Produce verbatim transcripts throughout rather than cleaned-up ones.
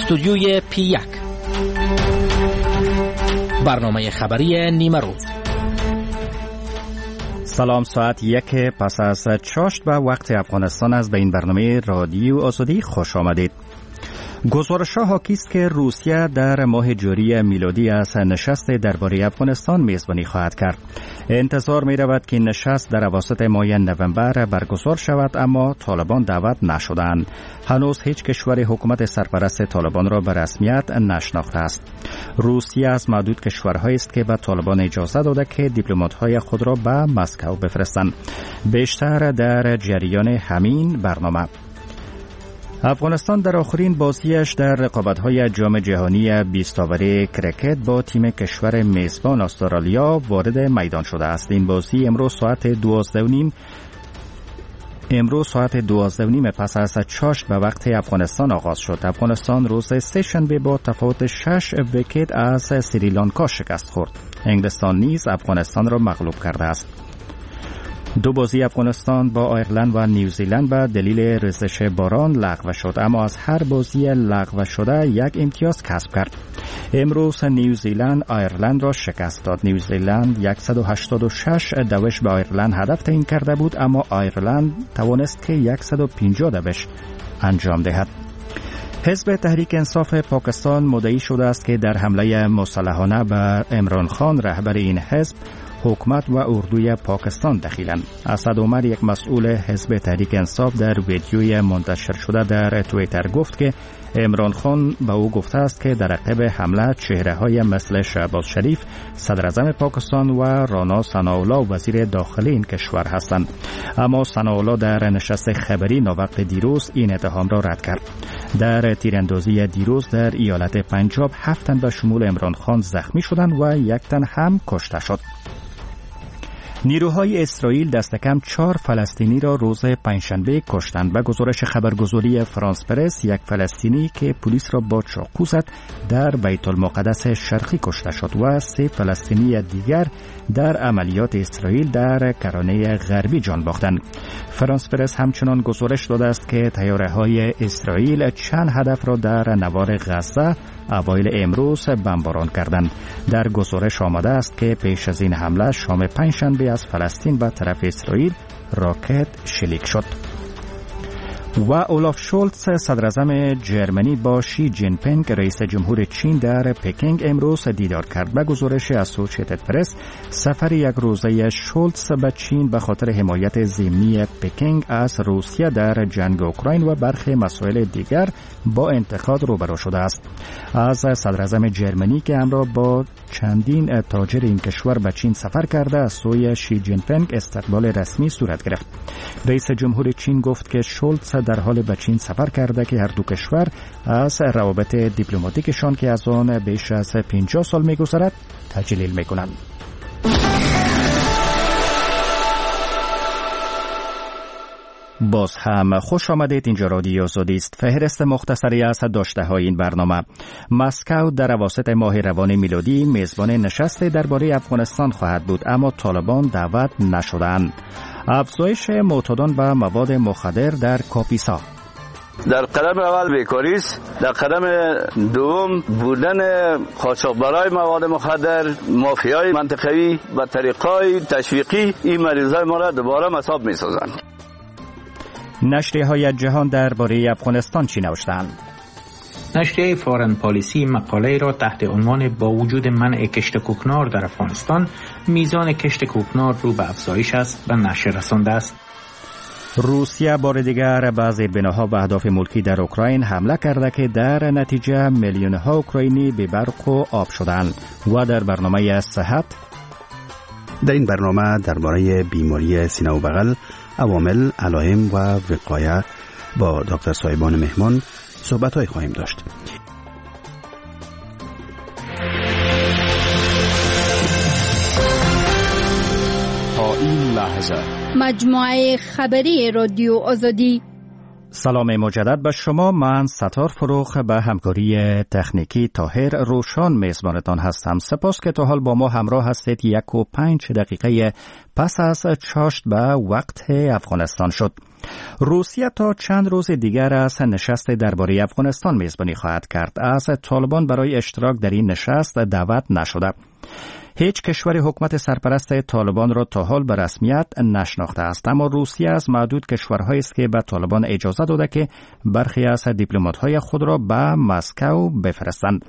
استودیوی پی یک، برنامه خبری نیمه روز. سلام، ساعت یک پس از چاشت به وقت افغانستان است. به این برنامه رادیو آزادی خوش آمدید. گزارش ها حاکی است که روسیه در ماه جاری میلادی از نشست درباره افغانستان میزبانی خواهد کرد. انتظار می رود که نشست در اواسط ماه نوامبر برگزار شود، اما طالبان دعوت نشدند. هنوز هیچ کشور حکومت سرپرست طالبان را به رسمیت نشناخته است. روسیه از معدود کشورهایی است که به طالبان اجازه داده که دیپلمات‌های خود را به مسکو بفرستند. بیشتر در جریان همین برنامه. افغانستان در آخرین بازیش در رقابت‌های جام جهانی بیست اوری کرکت با تیم کشور میزبان استرالیا وارد میدان شده است. این بازی امروز ساعت دوازده و نیم امروز ساعت دوازده و نیم پس از چاشت به وقت افغانستان آغاز شد. افغانستان روز سه‌شنبه با تفاوت شش ویکت از سریلانکا شکست خورد. انگلستان نیز افغانستان را مغلوب کرده است. دو بازی افغانستان با آیرلند و نیوزیلند به دلیل ریزش باران لغو شد، اما از هر بازی لغو شده یک امتیاز کسب کرد. امروز نیوزیلند آیرلند را شکست داد. نیوزیلند صد و هشتاد و شش دوش به آیرلند هدف تعیین کرده بود، اما آیرلند توانست که صد و پنجاه دوش انجام دهد. حزب تحریک انصاف پاکستان مدعی شده است که در حمله مسلحانه به عمران خان رهبر این حزب حکومت و اردوی پاکستان دخیلند. اسد عمر، یک مسئول حزب تحریک انصاف، در ویدیوی منتشر شده در توییتر گفت که عمران خان به او گفته است که در عقب حمله چهره‌های مثل شهباز شریف صدر اعظم پاکستان و رانا ثناءالله وزیر داخلی این کشور هستند. اما ثناءالله در نشست خبری ناوقت دیروز این اتهام را رد کرد. در تیراندازی دیروز در ایالت پنجاب هفت تن به شمول عمران خان زخمی شدند و یک تن هم کشته شد. نیروهای اسرائیل دست کم چهار فلسطینی را روز پنجشنبه کشتند. به گزارش خبرگزاری فرانس پرس، یک فلسطینی که پلیس را با چاقو زد در بیت المقدس شرقی کشته شد و سه فلسطینی دیگر در عملیات اسرائیل در کرانه غربی جان باختند. فرانس پرس همچنان گزارش داده است که طیاره‌های اسرائیل چند هدف را در نوار غزه اوایل امروز بمباران کردند. در گزارش آمده است که پیش از این حمله شام پنجشنبه از فلسطین به طرف اسرائیل راکت شلیک شد. و اولاف شولتز، صدر اعظم جرمنی، با شی جین پینگ رئیس جمهور چین در پکینگ امروز دیدار کرد. به گزارش اسوسییتد پرس، سفر یک روزه شولتز به چین به خاطر حمایت ضمنی پکینگ از روسیه در جنگ اوکراین و برخی مسائل دیگر با انتقاد روبرو شده است. از صدر اعظم جرمنی که همراه با چندین تاجر این کشور به چین سفر کرده از سوی شی جین پینگ استقبال رسمی صورت گرفت. رئیس جمهور چین گفت که شولتز در حال به چین سفر کرده که هر دو کشور از روابط دیپلماتیکشان که از آن بیش از پنجاه سال می‌گذرد تجلیل می‌کنند. باز هم خوش آمدید. اینجا رادیو آزادی است. فهرست مختصری از داشته‌های این برنامه. مسکو در اواسط ماه روان میلادی میزبان نشست درباره افغانستان خواهد بود، اما طالبان دعوت نشدند. افزایش معتادان به مواد مخدر در کاپیسا. در قدم اول بیکاری است، در قدم دوم بودن قاچاقبرای مواد مخدر، مافیای منطقه‌ای و طریقای تشویقی این مریضای ما را دوباره مصاب می‌سازند. نشریه‌های جهان درباره افغانستان چی نوشتند؟ نشریه فارن پالیسی مقاله را تحت عنوان با وجود منع کشت کوکنار در افغانستان، میزان کشت کوکنار رو به افزایش است و نشر رسانده است. روسیه بار دیگر به زیربناها و اهداف ملکی در اوکراین حمله کرده که در نتیجه میلیون‌ها اوکراینی به برق و آب شدند. و در برنامه صحت، در این برنامه درباره بیماری سینه و بغل، عوامل، علائم و وقایع با دکتر صاحبان مهمان صحبت‌های خواهیم داشت. تا این لحظه مجموعه خبری رادیو آزادی سلام مجدد به شما. من ستار فروخ به همکاری تکنیکی طاهر روشان میزبانتان هستم. سپاس که تا حال با ما همراه هستید. یک و پنج دقیقه پس از چاشت به وقت افغانستان شد. روسیه تا چند روز دیگر از نشست درباره افغانستان میزبانی خواهد کرد. از طالبان برای اشتراک در این نشست دعوت نشده. هیچ کشور حکومت سرپرست طالبان را تا حال به رسمیت نشناخته است، اما روسیه از معدود کشورهایی است که به طالبان اجازه داده که برخی از دیپلمات‌های خود را به مسکو بفرستند.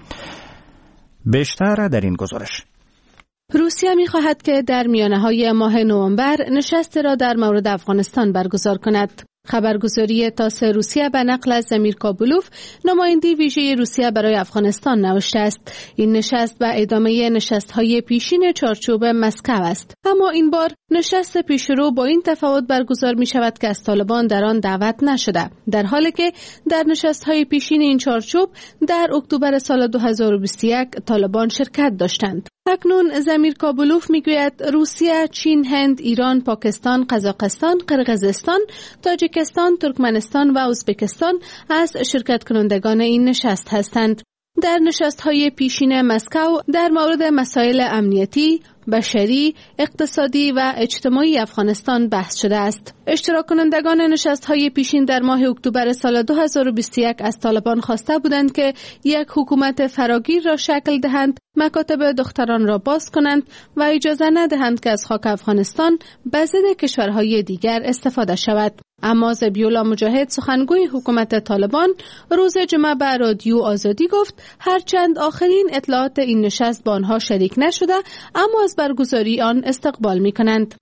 بیشتر در این گزارش. روسیه می‌خواهد که در میانه‌های ماه نوامبر نشست را در مورد افغانستان برگزار کند. خبرگزاری تاس روسیه به نقل از زمیر کابولوف، نماینده ویژه روسیه برای افغانستان، نوشته است این نشست به ادامه نشست‌های پیشین چارچوب مسکو است، اما این بار نشست پیشرو با این تفاوت برگزار می‌شود که از طالبان در آن دعوت نشده، در حالی که در نشست‌های پیشین این چارچوب در اکتبر سال دو هزار و بیست و یک طالبان شرکت داشتند. اکنون زمیر کابولوف میگوید روسیه، چین، هند، ایران، پاکستان، قزاقستان، قرقیزستان، تاجیکستان، ترکمنستان و ازبکستان از شرکت کنندگان این نشست هستند. در نشست‌های پیشین مسکو در مورد مسائل امنیتی، بشری، اقتصادی و اجتماعی افغانستان بحث شده است. اشتراک کنندگان نشست‌های پیشین در ماه اکتبر سال دو هزار و بیست و یک از طالبان خواسته بودند که یک حکومت فراگیر را شکل دهند، مکاتب دختران را باز کنند و اجازه ندهند که از خاک افغانستان به ضد کشورهای دیگر استفاده شود. اما ذبیح‌الله مجاهد، سخنگوی حکومت طالبان، روز جمعه به رادیو آزادی گفت هرچند آخرین اطلاعات این نشست با آنها شریک نشده، اما از برگزاری آن استقبال می‌کنند.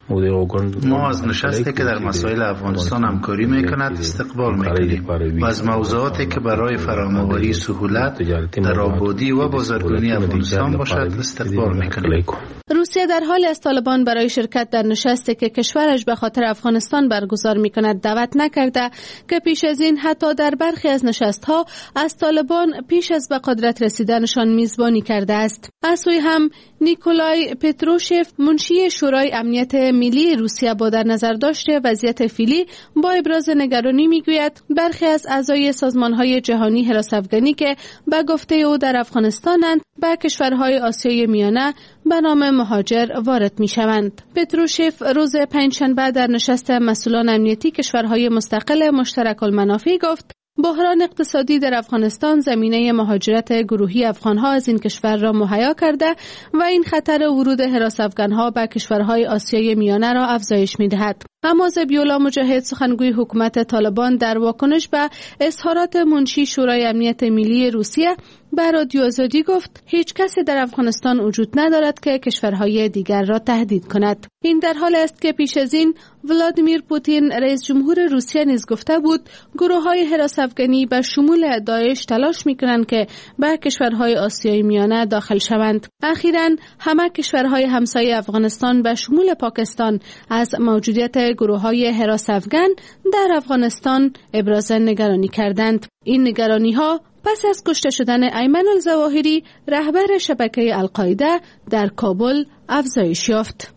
ما از نشستی که در مسائل افغانستان همکاری می‌کند استقبال می‌کنیم و از موضوعاتی که برای فرام‌آوری سهولت در آبادی و بازرگانی افغانستان باشد استقبال می‌کنیم. روسیه در حال از طالبان برای شرکت در نشستی که کشورش به خاطر افغانستان برگزار می‌کند دعوت نکرده که پیش از این حتی در برخی از نشست‌ها از طالبان پیش از به قدرت رسیدنشان میزبانی کرده است. از سوی هم نیکولای پتروشف، منشی شورای امنیت ملی روسیه، با در نظر داشته وضعیت فعلی با ابراز نگرانی میگوید برخی از اعضای سازمان‌های جهانی حراس افغانی که به گفته او در افغانستانند به کشورهای آسیای میانه به نام مهاجر وارد میشوند. پتروشف روز پنجشنبه در نشست مسئولان امنیتی کشورهای مستقل مشترک المنافع گفت بحران اقتصادی در افغانستان زمینه مهاجرت گروهی افغانها از این کشور را مهیا کرده و این خطر ورود حراس افغانها به کشورهای آسیای میانه را افزایش می‌دهد. اما ذبیح‌الله مجاهد، سخنگوی حکومت طالبان، در واکنش به اظهارات منشی شورای امنیت ملی روسیه به رادیو آزادی گفت هیچ کسی در افغانستان وجود ندارد که کشورهای دیگر را تهدید کند. این در حال است که پیش از این ولادیمیر پوتین رئیس جمهور روسیه نیز گفته بود گروه‌های حراس افغانی به شمول داعش تلاش می‌کنند که به کشورهای آسیای میانه داخل شوند. اخیراً همه کشورهای همسایه افغانستان به شمول پاکستان از موجودیت گروه‌های حراس افغان در افغانستان ابراز نگرانی کردند. این نگرانی‌ها پس از کشته شدن ایمن الظواهری، رهبر شبکه القاعده، در کابل افزایش یافت.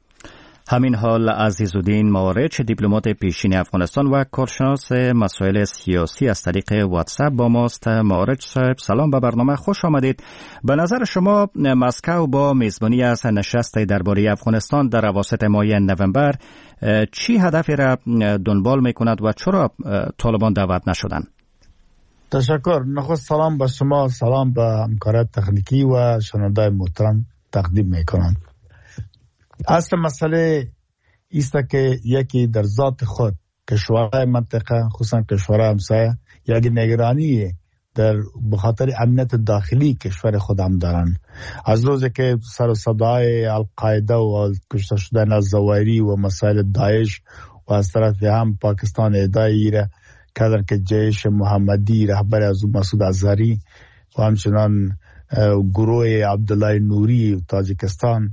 همین حال عزیزالدین مارچ، دیپلمات پیشین افغانستان و کارشناس مسائل سیاسی، از طریق واتساپ با ماست. مارچ صاحب، سلام به برنامه، خوش آمدید. به نظر شما مسکو با میزبانی از نشست درباره افغانستان در اواسط ماه نوامبر چی هدفی را دنبال میکند و چرا طالبان دعوت نشدند؟ تشکر. نخست سلام به شما، سلام به همکاران تکنیکی و شنوندگان محترم تقدیم میکنم. اصل مسئله ایست که یکی در ذات خود کشورهای منطقه، خصوصا کشورهای همسایه، یک نگرانی در بخاطر امنیت داخلی کشور خودم دارن. از روزی که سر و صدای القاعده و کشته شدن الظواهری و مسائل داعش و از طرف هم پاکستان ادعای را کردن که جیش محمدی رهبر از مسعود اظهری و همچنان گروه عبدالله نوری تاجیکستان،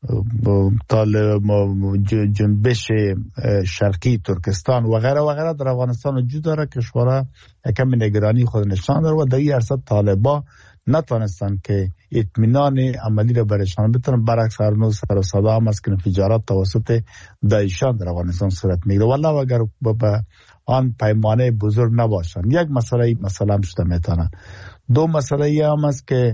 طالب جنبش شرقی ترکستان و غیره و غیره در افغانستان وجود داره. کشورها کمی نگرانی خود نشان داره و در این عرصه طالبا نتونستن که اطمینان عملی را برشان بتونن. برعکس هر نوع سر و صدا هم است که انفجارات توسط داعشیان در افغانستان صورت میگیره والله اگر به آن پیمانه بزرگ نباشن. یک مسئله مسئله هم شده میتونه. دو مسئله ای هم است که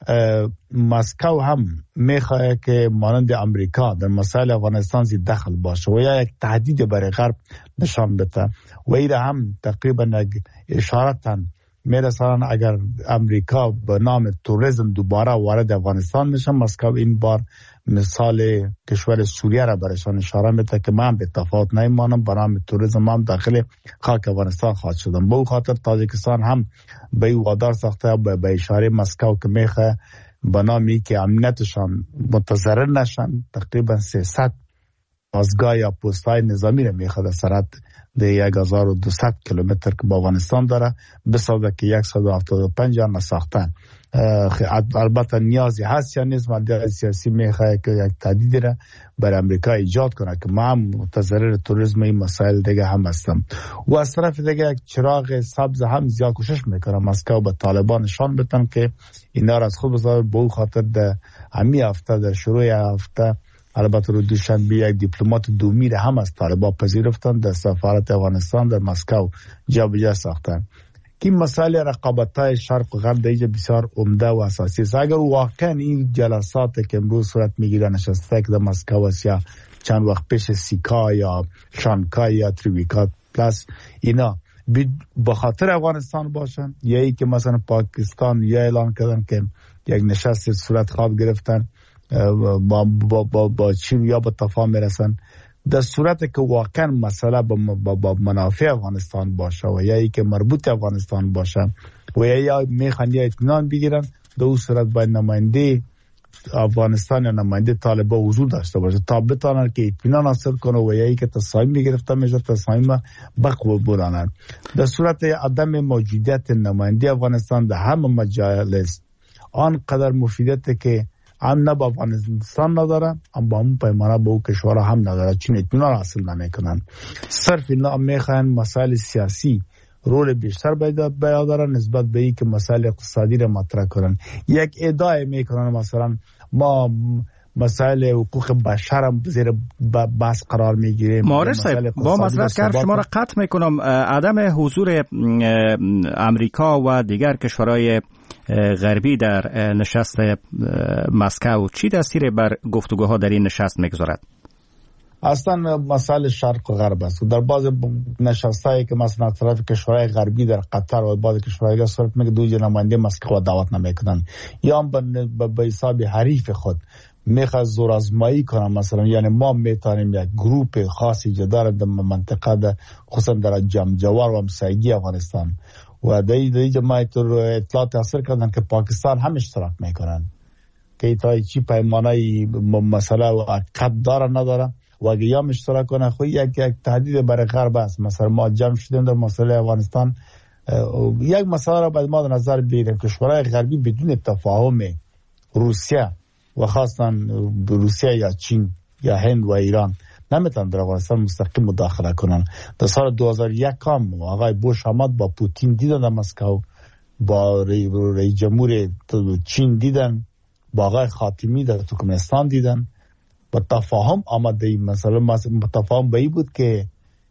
مسکو هم میخواه که مانند امریکا در مسائل افغانستان زی دخل باشه و یا یک تهدید برای غرب نشان بده و ایره هم تقریبا یک اشارتن میرسانن اگر امریکا به نام توریسم دوباره وارد افغانستان میشه. مسکو این بار مثال کشور سوریه را برشان اشاره میده که من به تفاوت نیمانم به نام توریسم هم داخل خاک افغانستان خواهد شدم. به او خاطر تاجیکستان هم به این وادار ساخته به اشاره مسکو که میخواه به نامی که امنیتشان متضرر نشن تقریبا سیصد پاسگاه یا پست‌های نظامی را میخواد سرعت ده یک هزار و دویست کیلومتر که با افغانستان داره بسازه که صد و هفتاد و پنج آن ساختن. البته نیازی هست یا نیست. مدیر سیاسی میخواه که یک تهدید را بر امریکا ایجاد کنه که ما هم متضرر توریسم این مسائل دیگه هم هستم و از طرف دیگه یک چراغ سبز هم زیاد کوشش میکنه مسکو به طالبان نشان بدن که اینا را از خود بذار. به او خاطر در همی هفته در شروع هفته البته رو دوشنبه یک دیپلمات دومی را هم از طالبان پذیرفتن در سفارت افغانستان در مسکو جابجا ساختن. که مسئله رقابت‌های شرق و غرب دیگه بسیار عمده و اساسی است. اگر واقعا این جلسات که امروز صورت میگیره نشسته که در مسکو است یا چند وقت پیش سیکا یا شانگهای یا تریویکا پلاس اینا به خاطر افغانستان باشن یا ای که مثلا پاکستان یا اعلان کردن که یک نشست صورت خواب گرفتن با, با, با, با چین یا با تفاهم میرسن در صورت که واقعا مسئله با, با, با منافع افغانستان باشه و یا ای که مربوط افغانستان باشه و یا, یا میخوان یا اطمینان بگیرن در اون صورت باید نماینده افغانستان یا نماینده طالبان حضور داشته باشه تا بتانن که اطمینان حاصل کنه و یا ای که تصمیم میگرفته میشه تصمیم بقبولانن. در صورت عدم موجودیت نماینده افغانستان در همه مجالس آنقدر مفیدیت که هم نه با افغانستان نداره هم با همون پیمانه با او کشورها هم نداره چون اطمینان حاصل نمیکنن. صرف اینا میخوان مسائل سیاسی رول بیشتر باید دارن نسبت به این که مسائل اقتصادی را مطرح کنن. یک ادعای میکنن مثلا ما مسائل حقوق بشر هم زیر بحث قرار میگیره. معارض صاحب با مسئله کار شما را قطع میکنم. عدم حضور امریکا و دیگر کشورهای غربی در نشست مسکو چی تاثیر بر گفتگوها در این نشست میگذارد؟ اصلا مسائل شرق و غرب است. در بعض نشستایی که مثلا طرف کشورهای غربی در قطر و بعض کشورهای صورت میگه دو نماینده مسکو دعوت نمیکنن یا به حساب حریف خود میخواد زور آزمایی کنن مثلا یعنی ما میتونیم یک گروپ خاصی جدا در منطقه در خصوصا در جام جوار و همسایگی افغانستان و در این جماعت اطلاعات حاصل کردن که پاکستان هم اشتراک میکنن که ایتای چی پیمانه مسئله و عقد داره نداره و اگه یا اشتراک کنه خود یک یک تهدید برای غرب است. مثلا ما جمع شدیم در مسئله افغانستان یک مسئله را باید ما در نظر بگیریم که کشورهای غربی بدون تفاهم روسیه و خاصا روسیه یا چین یا هند و ایران نمیتونن در افغانستان مستقیم مداخله کنن. در سال دو هزار و یک هم آقای بوش آمد با پوتین دیدن در مسکو، با رئیس جمهور چین دیدن، با آقای خاتمی در ترکمنستان دیدن. با تفاهم آمده این مسئله تفاهم به این بود که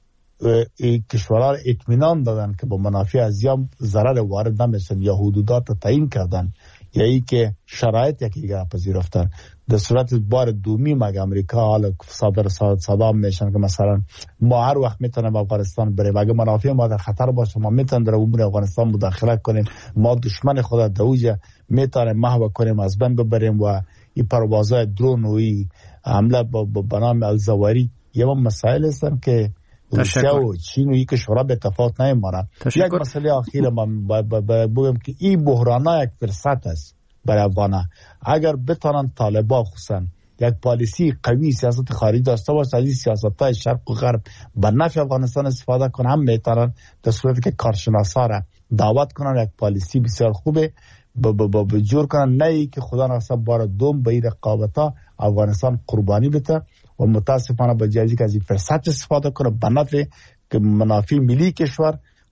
کشورها اطمینان دادن که با منافع ازیام ضرر وارد نمیشن یا حدودات تعیین کردن یا ای که شرایط یکی دیگر پذیرفتن. در صورت بار دومی مگه امریکا حالا صادر صدام میشن که مثلا ما هر وقت میتونیم افغانستان بریم اگه منافع ما در خطر باشه ما میتونیم در امور افغانستان مداخله کنیم، ما دشمن خود دوجه میتونیم محو کنیم از بین ببریم و این پروازهای درون و این حمله به نام الزواری یه مسائل هستن که روسیه و چین و این کشورها به تفاوت نمیمانند. یک مسئله آخیر من بگم که این بحران یک فرصت است برای افغانها. اگر بتانن طالبان خصوصا یک پالیسی قوی سیاست خارجی داشته باشه از این سیاست‌های شرق و غرب به نفع افغانستان استفاده کنن هم میتونن در صورتی که کارشناسا را دعوت کنن یک پالیسی بسیار خوبه به جور کنن، نه ای که خدا نخواسته بار دوم به این رقابت‌ها افغانستان قربانی بده و متاسفانه با جایزی که از این فرصت استفاده کنه به نفع که منافع ملی کشور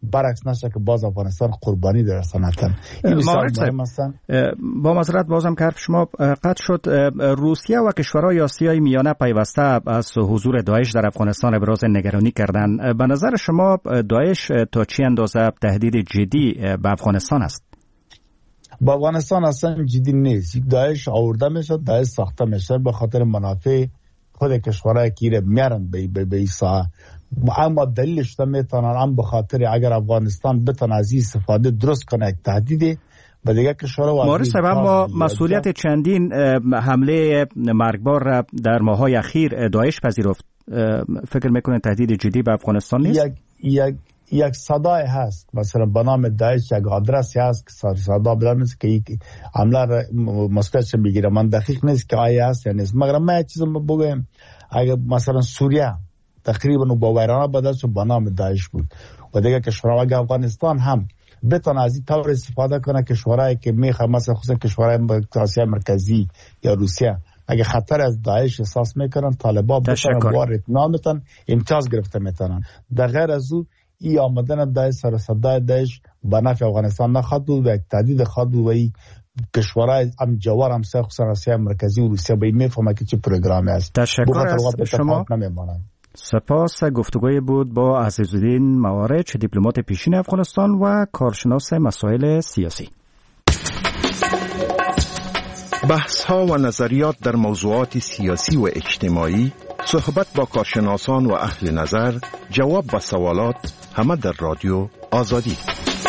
برعکس نشه که باز افغانستان قربانی در سنتن. این بسیار مهم است. با معذرت بازم که حرف شما قطع شد. روسیه و کشورهای آسیای میانه پیوسته از حضور داعش در افغانستان ابراز نگرانی کردند. به نظر شما داعش تا چه اندازه تهدید جدی به افغانستان است؟ با افغانستان اصلا جدی نیست. داعش آورده میشه، داعش ساخته میشه به خاطر منافع خود کشورهای که میارن به به به ساحه. اما دلیلش میتونن هم به خاطر اگر افغانستان بتونه از این استفاده درست کنه یک تهدیدی به دیگه کشورها. مورد سبب ما مسئولیت چندین حمله مرگبار را در ماه‌های اخیر داعش پذیرفت. فکر میکنه تهدید جدی به افغانستان نیست؟ یک یک یک صدای هست، مثلا به نام داعش یک آدرسی هست که صدا بدم است که یک حمله مسئولیتش میگیره. من دقیق نیست که آیا هست یا نیست، مگر من یک چیز بگم. اگر مثلا سوریه تقریبا با ویرانه بدست به نام داعش بود و دیگه کشورها اگر افغانستان هم بتونه از این طور استفاده کنه کشورهایی که میخواه مثلا خصوصا کشورهای آسیا مرکزی یا روسیه اگه خطر از داعش احساس میکنن طالبان بتونن وارد نامتن امتیاز گرفته میتونن. در غیر از او ای آمدن داعش سر صدای داعش به نفع افغانستان نخواهد بود و یک تهدید خواهد بود و ای کشورهای هم جوار هم سر خصوصا آسیا مرکزی و روسیه به این میفهمه که چه پروگرامی است. تشکر از شما. سپاس. گفتگوی بود با عزیزالدین موارچ، دیپلمات پیشین افغانستان و کارشناس مسائل سیاسی. بحث ها و نظریات در موضوعات سیاسی و اجتماعی، صحبت با کارشناسان و اهل نظر، جواب به سوالات، همه در رادیو آزادی.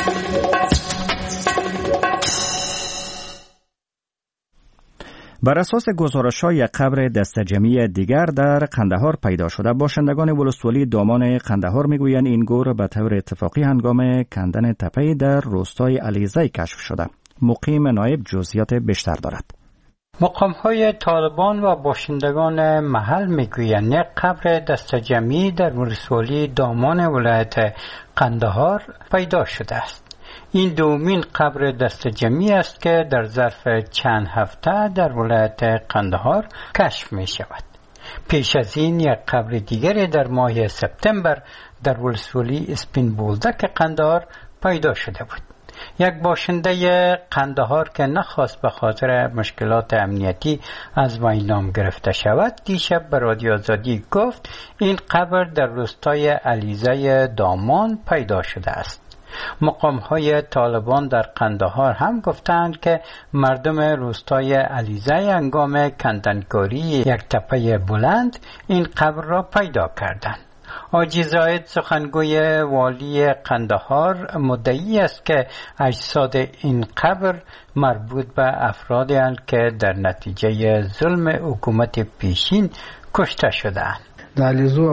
بر اساس گزارش‌های قبر دسته‌جمعی دیگر در قندهار پیدا شده، باشندگان ولسوالی دامان قندهار میگویند این گور به طور اتفاقی هنگام کندن تپه در روستای علیزی کشف شده. مقیم نایب جزئیات بیشتر دارد. مقام‌های طالبان و باشندگان محل میگویند یک قبر دسته‌جمعی در ولسوالی دامان ولایت قندهار پیدا شده است. این دومین قبر دسته‌جمعی است که در ظرف چند هفته در ولایت قندهار کشف می شود. پیش از این یک قبر دیگری در ماه سپتامبر در ولسوالی اسپین بولدک قندهار پیدا شده بود. یک باشنده قندهار که نخواست به خاطر مشکلات امنیتی از وی نام گرفته شود، دیشب به رادیو آزادی گفت این قبر در روستای علیزی دامان پیدا شده است. مقام‌های طالبان در قندهار هم گفتند که مردم روستای علیزی هنگام کندنکاری یک تپه بلند این قبر را پیدا کردند. حاجی زاید سخنگوی والی قندهار مدعی است که اجساد این قبر مربوط به افرادی هستند که در نتیجه ظلم حکومت پیشین کشته شده‌اند. در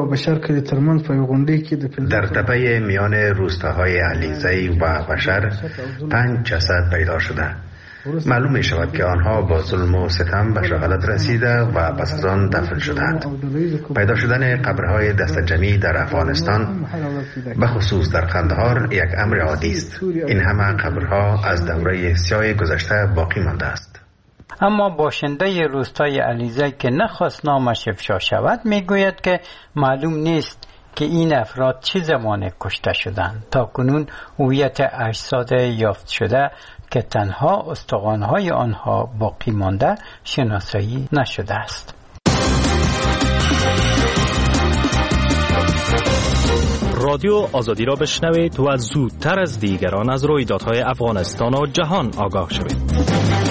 تپه میان روستاهای علیزی و بشر پنج جسد پیدا شده. معلوم می شود که آنها با ظلم و ستم به شهادت رسیده و پس از آن دفن شدند. پیدا شدن قبرهای دسته‌جمعی در افغانستان به خصوص در قندهار یک امر عادی است. این همه قبرها از دوره سیاه گذشته باقی مانده است. اما باشنده روستای علیزی که نخواست نامش افشا شود میگوید که معلوم نیست که این افراد چه زمان کشته شدند. تا کنون هویت اجساد یافت شده که تنها استخوان‌های آنها باقی مانده شناسایی نشده است. رادیو آزادی را بشنوید و زودتر از دیگران از رویدادهای افغانستان و جهان آگاه شوید.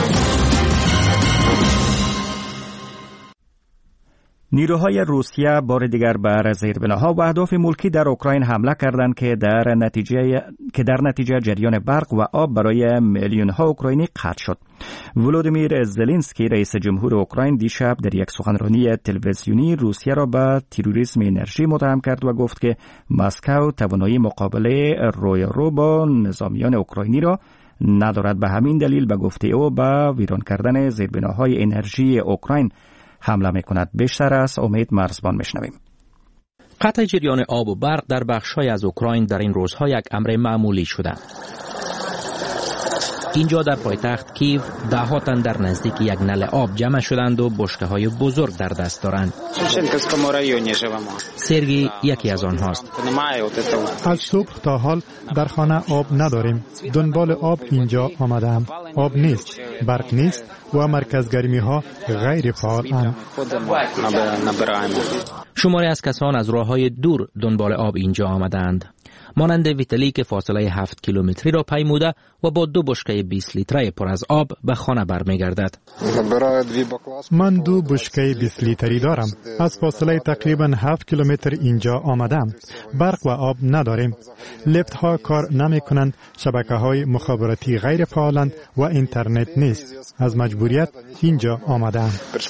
نیروهای روسیه بار دیگر بر زیربناها و اهداف ملکی در اوکراین حمله کردند که در نتیجه که در نتیجه جریان برق و آب برای میلیون ها اوکراینی قطع شد. ولودیمیر زلنسکی رئیس جمهور اوکراین دیشب در یک سخنرانی تلویزیونی روسیه را به تروریسم انرژی متهم کرد و گفت که مسکو توانایی مقابله رویارو با نظامیان اوکراینی را ندارد. به همین دلیل به گفته او به ویران کردن زیربناهای انرژی اوکراین حمله میکند. بیشتر از امید مرزبان میشنویم. قطع جریان آب و برق در بخش‌های از اوکراین در این روزها یک امر معمولی شده. اینجا در پایتخت کیو ده‌ها تن در نزدیک یک نل آب جمع شدند و بشکه‌های بزرگ در دست دارند. سرگی یکی از آنهاست. از صبح تا حال در خانه آب نداریم. دنبال آب اینجا آمدم. آب نیست، برق نیست و مرکز گرمی ها غیر فعالند. شماری از کسان از راه‌های دور دنبال آب اینجا آمدند. مانند ویتالی که فاصله هفت کیلومتری را پیموده و با دو بشکه بیست لیتره پر از آب به خانه برمیگردد. من دو بشکه بیست لیتری دارم. از فاصله تقریبا هفت کیلومتر اینجا آمدم. برق و آب نداریم. لیفت ها کار نمی کنند، شبکه های مخابراتی غیر فعالند و اینترنت نیست. از مجبوریت اینجا آمدم.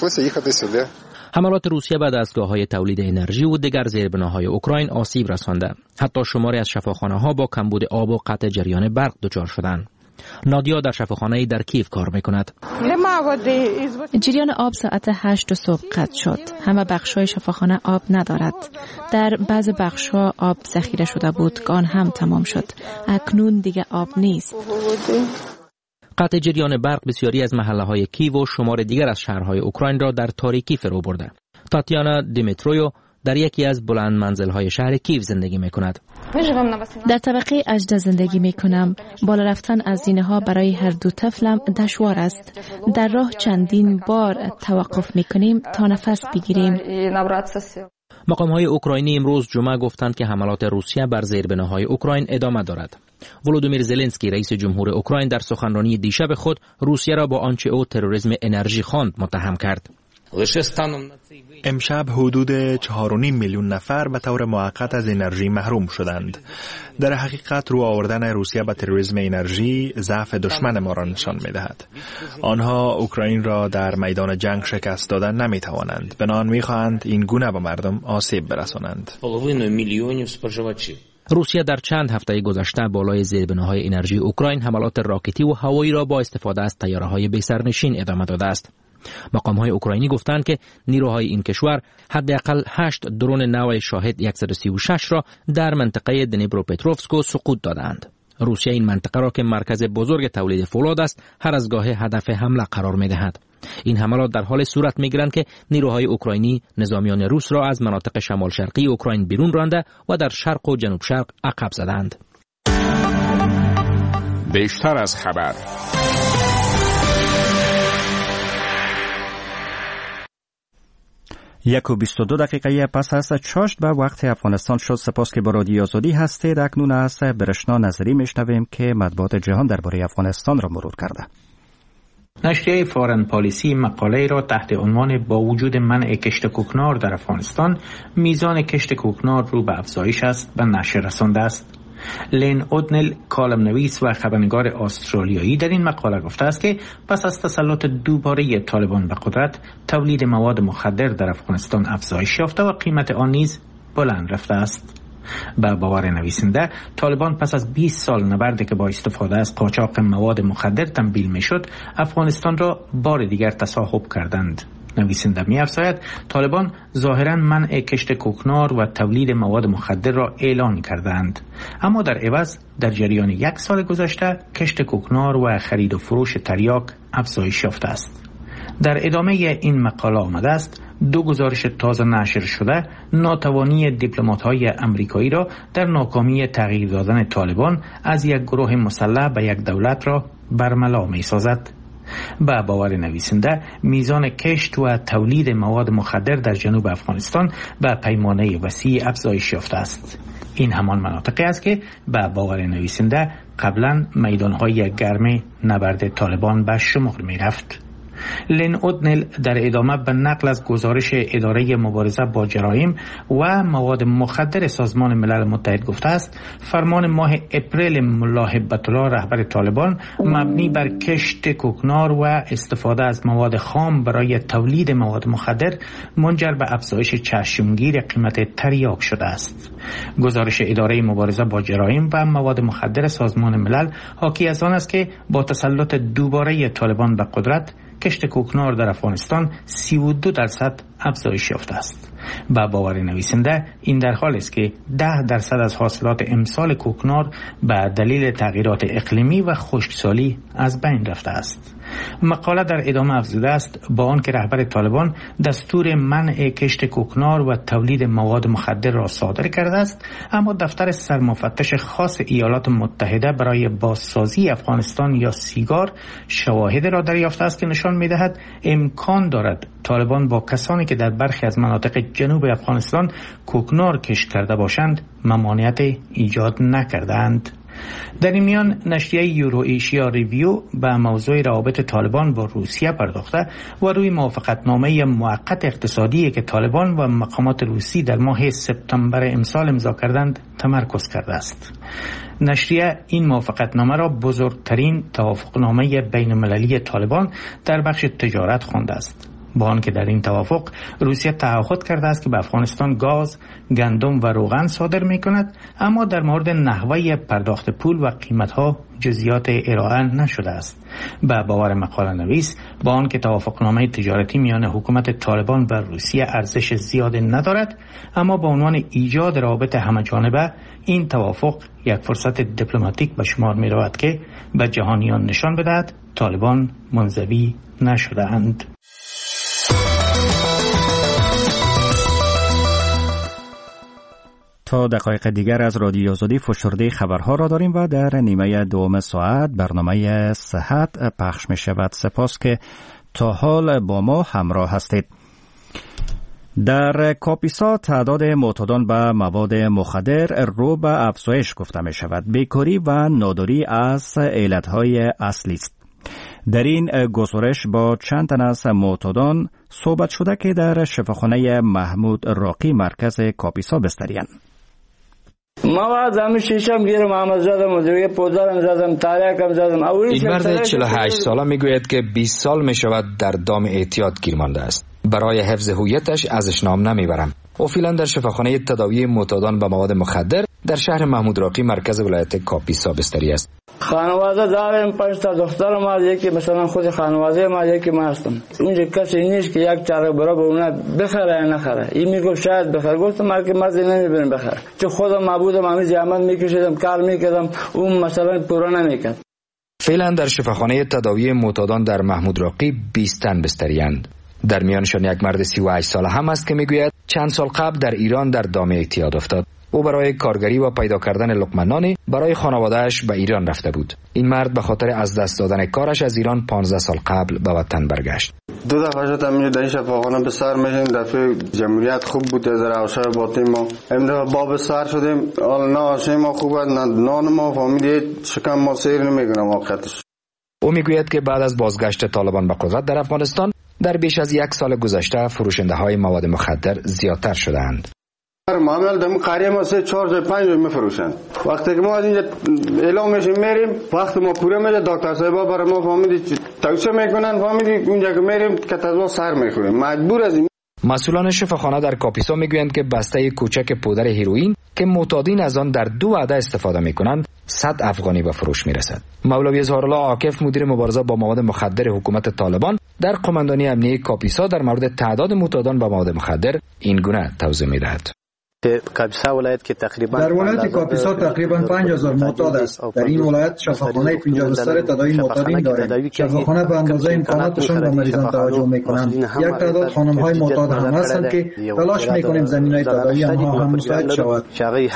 حملات روسیه به دستگاه‌های تولید انرژی و دیگر زیربناهای اوکراین آسیب رسانده. حتی شماری از شفاخانه‌ها با کمبود آب و قطع جریان برق دچار شدند. نادیا در شفاخانه‌ای در کیف کار می‌کند. جریان آب ساعت هشت صبح قطع شد. همه بخش‌های شفاخانه آب ندارد. در بعض بخش‌ها آب ذخیره شده بود، آن هم تمام شد. اکنون دیگه آب نیست. قطع جریان برق بسیاری از محله‌های کیو و شمار دیگر از شهرهای اوکراین را در تاریکی فرو برده. تاتیانا دیمیترویو در یکی از بلند منزل‌های شهر کیو زندگی می‌کند. در طبقه اجده زندگی می‌کنم. بالا رفتن از زینه‌ها برای هر دو طفلم دشوار است. در راه چندین بار توقف می‌کنیم تا نفس بگیریم. مقام‌های اوکراینی امروز جمعه گفتند که حملات روسیه بر زیربناهای اوکراین ادامه دارد. ولودیمیر زلنسکی رئیس جمهور اوکراین در سخنرانی دیشب خود روسیه را با آنچه او تروریسم انرژی خواند متهم کرد. امشب حدود چهار و نیم میلیون نفر به طور موقت از انرژی محروم شدند. در حقیقت رو آوردن روسیه به تروریسم انرژی ضعف دشمن ما را نشان می‌دهد. آنها اوکراین را در میدان جنگ شکست دادن نمی‌توانند. بنابراین می‌خواهند این گونه به مردم آسیب برسانند. روسیه در چند هفته گذشته بالای زیربناهای انرژی اوکراین حملات راکتی و هوایی را با استفاده از طیاره‌های بی‌سرنشین ادامه داده است. مقام‌های اوکراینی گفتند که نیروهای این کشور حداقل هشت درون نوع شاهد صد و سی و شش را در منطقه دنیپروپتروفسک سقوط دادند. روسیه این منطقه را که مرکز بزرگ تولید فولاد است هر از گاه هدف حمله قرار می‌دهد. این حملات در حال صورت می‌گیرند که نیروهای اوکراینی نظامیان روس را از مناطق شمال شرقی اوکراین بیرون رانده و در شرق و جنوب شرق عقب زدند. بیشتر از خبر یک و بیست و دو دقیقه پس از چاشت به وقت افغانستان شد. سپاس که با رادیو آزادی هستید. اکنون از برشنا نظری میشنویم که مطبوعات جهان درباره افغانستان را مرور کرده. نشریه فارن پالیسی مقاله را تحت عنوان با وجود منع کشت کوکنار در افغانستان میزان کشت کوکنار رو به افزایش است به نشر رسانده است. لین اودنل کالم نویس و خبرنگار استرالیایی در این مقاله گفته است که پس از تسلط دوباره طالبان به قدرت تولید مواد مخدر در افغانستان افزایش یافته و قیمت آن نیز بلند رفته است. به باور نویسنده طالبان پس از بیست سال نبردی که با استفاده از قاچاق مواد مخدر تنبیل میشد افغانستان را بار دیگر تصاحب کردند. نویسنده می افزاید طالبان ظاهراً منع کشت کوکنار و تولید مواد مخدر را اعلان کردند، اما در عوض در جریان یک سال گذشته کشت کوکنار و خرید و فروش تریاک افزایش یافته است. در ادامه این مقاله آمده است دو گزارش تازه نشر شده ناتوانی دیپلمات‌های امریکایی را در ناکامی تغییر دادن طالبان از یک گروه مسلح به یک دولت را برملا می‌سازد. با باور نویسنده میزان کشت و تولید مواد مخدر در جنوب افغانستان به پیمانه وسیع افزایش یافته است. این همان مناطقی است که با باور نویسنده قبلا میدانهای گرم نبرد طالبان به شمار می رفت. لین اودنل در ادامه به نقل از گزارش اداره مبارزه با جرایم و مواد مخدر سازمان ملل متحد گفته است فرمان ماه اپریل ملا هبت الله رهبر طالبان مبنی بر کشت کوکنار و استفاده از مواد خام برای تولید مواد مخدر منجر به افزایش چشمگیر قیمت تریاک شده است. گزارش اداره مبارزه با جرایم و مواد مخدر سازمان ملل حاکی از آن است که با تسلط دوباره طالبان به قدرت کشت کوکنار در افغانستان سی و دو درصد افزایش یافته است. با باور نویسنده این در حال است که ده درصد از حاصلات امسال کوکنار به دلیل تغییرات اقلیمی و خشکسالی از بین رفته است. مقاله در ادامه افزوده است با آنکه رهبر طالبان دستور منع کشت کوکنار و تولید مواد مخدر را صادر کرده است، اما دفتر سرمفتش خاص ایالات متحده برای بازسازی افغانستان یا سیگار شواهد را دریافته است که نشان می‌دهد امکان دارد طالبان با کسانی که در برخی از مناطق جنوب افغانستان کوکنار کشت کرده باشند ممانعت ایجاد نکردند. در این میان نشریه یورو ایشیا ریویو به موضوع روابط طالبان با روسیه پرداخته و روی موافقتنامه موقت اقتصادی که طالبان و مقامات روسی در ماه سپتامبر امسال امضا کردند تمرکز کرده است. نشریه این موافقتنامه را بزرگترین توافقنامه بین المللی طالبان در بخش تجارت خوانده است، با آنکه در این توافق روسیه تعهد کرده است که به افغانستان گاز، گندم و روغن صادر می کند، اما در مورد نحوه پرداخت پول و قیمتها جزئیات ارائه نشده است. به باور مقاله نویس با آنکه توافقنامه تجارتی میان حکومت طالبان و روسیه ارزش زیاد ندارد، اما به عنوان ایجاد روابط همه‌جانبه این توافق یک فرصت دیپلماتیک به شمار می رود که به جهانیان نشان بدهد طالبان منزوی نشده اند. تا دقایق دیگر از رادیو آزادی فشرده خبرها را داریم و در نیمه دوم ساعت برنامه صحت پخش می شود. سپاس که تا حال با ما همراه هستید. در کاپیسا تعداد معتادان به مواد مخدر رو به افزایش گفته می شود. بیکاری و ناداری از علتهای اصلی است. در این گزارش با چند تن از معتادان صحبت شده که در شفاخانه محمود راقی مرکز کاپیسا بستریان. مواد زمین شیشم گیرم محمد زدم و دیگه پودرم زدم تاریکم زدم. این مرد چهل و هشت ساله میگوید که بیست سال می شود در دام اعتیاد گیر مانده است. برای حفظ هویتش ازش نام نمیبرم. او فعلا در شفاخانه تداوی معتادان به مواد مخدر در شهر محمود راقی مرکز ولایت کاپیسا بستری است. خانواده دارم، پنج تا دختر ما، یکی مثلا خود خانواده ما، یکی ما هستم. اونجا کسی نیست که یک چاره برای اونا بخره یا نخره. این میگفت شاید بخره، گفتم من که مزه نمیبینم بخره، چون خودم معبودم همین زحمت میکشیدم کار میکردم، اون مثلا پورا نمیکرد. فعلا در شفاخانه تداوی معتادان در محمود راقی بیست تن بستریند. در میانشان یک مرد سی و هشت ساله هم است که میگوید چند سال قبل در ایران در دام اعتیاد افتاد. او برای کارگری و پیدا کردن لقمه نانی برای خانواده‌اش به ایران رفته بود. این مرد به خاطر از دست دادن کارش از ایران پانزده سال قبل به وطن برگشت. دو دفعه شدم اینجا در این شفاخانه به سر میشیم. دفعه جمهوریت خوب بود، از روشای باطن ما امروز باب سر شدیم. حالا نه آشی ما خوبه، نه نان ما فهمیدید، شکم ما سیر نمیکنم واقعتش. او میگوید که بعد از بازگشت طالبان به قدرت در افغانستان در بیش از یک سال گذشته فروشنده های مواد مخدر زیادتر شدند. معامل دم قریه ما سه چهار تا پنج میفروشن. وقتی که ما از اینجا اعلام میشیم میریم، وقت ما پوره میشه، دکتر صاحبا برای ما فهمیدی توصیه میکنن، فهمیدی اونجا که میریم کتازوا سر میخوریم، مجبور از این. مسئولان شفاخانه در کاپیسا میگویند که بسته کوچک پودر هیروئین که معتادین از آن در دو وعده استفاده میکنند صد افغانی به فروش میرسد. مولوی اظهارالله عاکف مدیر مبارزه با مواد مخدر حکومت طالبان در قماندانی امنیه کاپیسا در مورد تعداد معتادان به مواد مخدر این گونه توضیح میدهد. در ولایت کاپیسا تقریبا پنج هزار معتاد است. در این ولایت شفاخانه پنجاه بستر تداوی معتادین داریم. شفاخانه به اندازه امکاناتشان به مریضان توجه میکنند. یک تعداد خانم‌های معتاد هم هستند که تلاش میکنیم زمینهای تداوی آنها هم مساعد شود.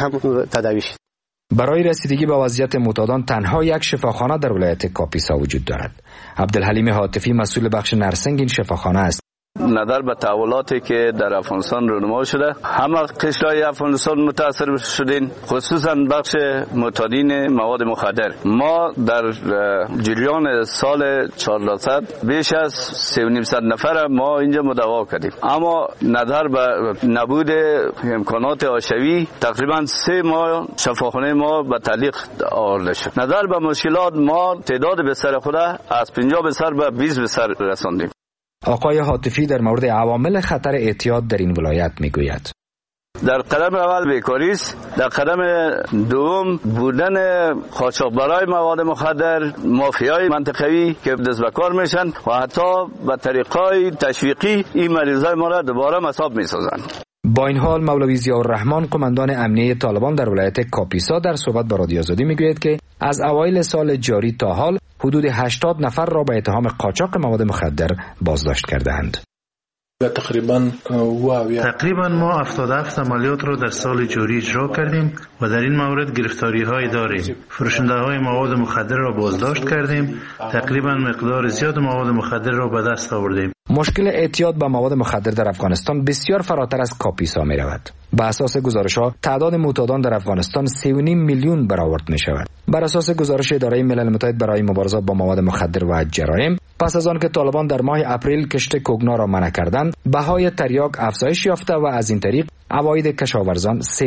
برای رسیدگی به وضعیت معتادان تنها یک شفاخانه در ولایت کاپیسا وجود دارد. عبدالحلیم حاتفی مسئول بخش نرسنگ این شفاخانه است. نظر به تحولاتی که در افغانستان رونما شده، همه قشرهای افغانستان متاثر شدین، خصوصا بخش معتادین مواد مخدر. ما در جریان سال چهارصد بیش از سه و نیم صد نفر ما اینجا مداوا کردیم، اما نظر به نبود امکانات حاشیه‌ای تقریبا سه ماه شفاخانه ما به تعلیق آورده شد. نظر به مشکلات ما تعداد بستر خود از پنجاه بستر به بیست بستر رساندیم. آقای حاتفی در مورد عوامل خطر اعتیاد در این ولایت میگوید. در قدم اول بیکاری است، در قدم دوم بودن قاچاقبرای مواد مخدر، مافیای منطقه‌ای که دست به کار میشن و حتی به طریقای تشویقی این مریضای ما را دوباره مصاب میسازند. با این حال مولوی ضیاءالرحمن قماندان امنیه طالبان در ولایت کاپیسا در صحبت با رادیو آزادی میگوید که از اوایل سال جاری تا حال حدود هشتاد نفر را به اتهام قاچاق مواد مخدر بازداشت کرده‌اند. تقریبا تقریبا ما هفتاد و هفت عملیات را در سال جاری اجرا کردیم و در این مورد گرفتاری های داریم. فروشنده های مواد مخدر را بازداشت کردیم. تقریبا مقدار زیاد مواد مخدر را به دست آوردیم. مشکل اعتیاد به مواد مخدر در افغانستان بسیار فراتر از کاپیسا می رود. بر اساس گزارش‌ها تعداد معتادان در افغانستان سه و نیم میلیون برآورد می شود. بر اساس گزارش اداره ملل متحد برای مبارزه با مواد مخدر و جرایم، پس از آن که طالبان در ماه اپریل کشت کوگنا را منع کردند، بهای تریاک افزایش یافته و از این طریق عواید کشاورزان